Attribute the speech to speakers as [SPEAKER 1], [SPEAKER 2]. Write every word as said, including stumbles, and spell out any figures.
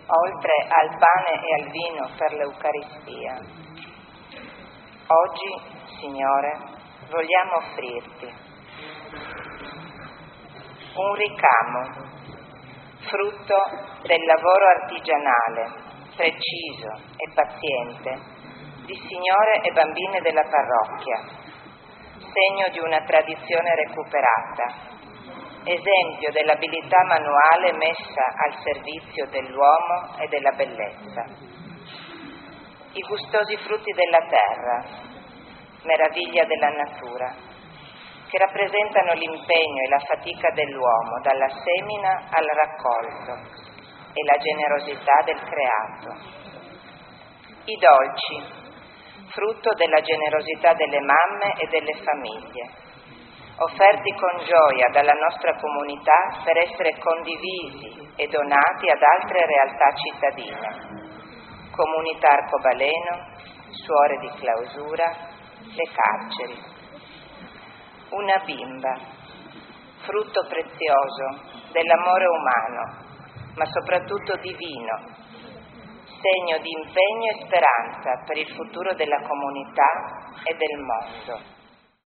[SPEAKER 1] oltre al pane e al vino per l'Eucaristia. Oggi, Signore, vogliamo offrirti un ricamo, frutto del lavoro artigianale, preciso e paziente, di signore e bambine della parrocchia, segno di una tradizione recuperata, esempio dell'abilità manuale messa al servizio dell'uomo e della bellezza. I gustosi frutti della terra, meraviglia della natura, che rappresentano l'impegno e la fatica dell'uomo dalla semina al raccolto e la generosità del creato. I dolci, frutto della generosità delle mamme e delle famiglie, offerti con gioia dalla nostra comunità per essere condivisi e donati ad altre realtà cittadine, comunità arcobaleno, suore di clausura, le carceri. Una bimba, frutto prezioso dell'amore umano, ma soprattutto divino, segno di impegno e speranza per il futuro della comunità e del mondo.